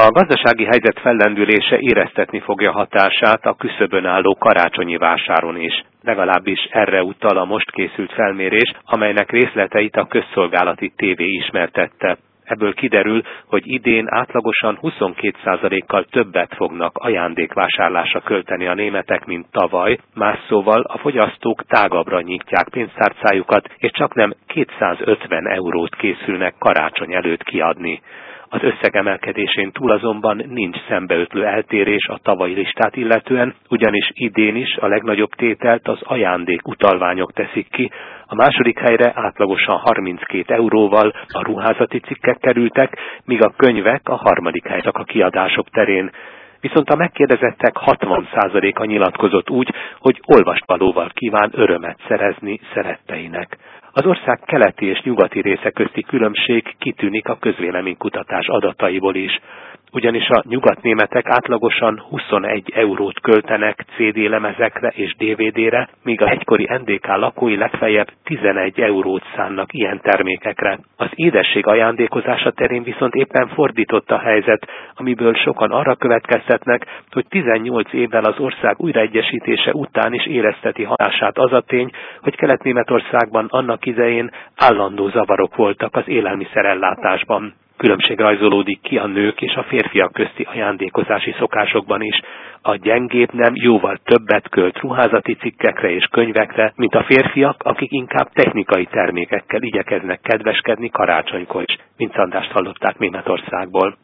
A gazdasági helyzet fellendülése éreztetni fogja hatását a küszöbön álló karácsonyi vásáron is. Legalábbis erre utal a most készült felmérés, amelynek részleteit a közszolgálati tévé ismertette. Ebből kiderül, hogy idén átlagosan 22%-kal többet fognak ajándékvásárlásra költeni a németek, mint tavaly, más szóval a fogyasztók tágabbra nyitják pénztárcájukat, és csaknem 250 eurót készülnek karácsony előtt kiadni. Az összeg emelkedésén túl azonban nincs szembeötlő eltérés a tavalyi listát illetően, ugyanis idén is a legnagyobb tételt az ajándék utalványok teszik ki, a második helyre átlagosan 32 euróval a ruházati cikkek kerültek, míg a könyvek a harmadik helyek a kiadások terén. Viszont a megkérdezettek 60%-a nyilatkozott úgy, hogy olvasvalóval kíván örömet szerezni szeretteinek. Az ország keleti és nyugati része közti különbség kitűnik a közvéleménykutatás adataiból is. Ugyanis a nyugatnémetek átlagosan 21 eurót költenek CD-lemezekre és DVD-re, míg a egykori NDK lakói legfeljebb 11 eurót szánnak ilyen termékekre. Az édesség ajándékozása terén viszont éppen fordított a helyzet, amiből sokan arra következtetnek, hogy 18 évvel az ország újraegyesítése után is érezteti hatását az a tény, hogy Kelet-Németországban annak idején állandó zavarok voltak az élelmiszerellátásban. Különbség rajzolódik ki a nők és a férfiak közti ajándékozási szokásokban is. A gyengébb nem jóval többet költ ruházati cikkekre és könyvekre, mint a férfiak, akik inkább technikai termékekkel igyekeznek kedveskedni karácsonykor is, mint Andrást hallották Németországból.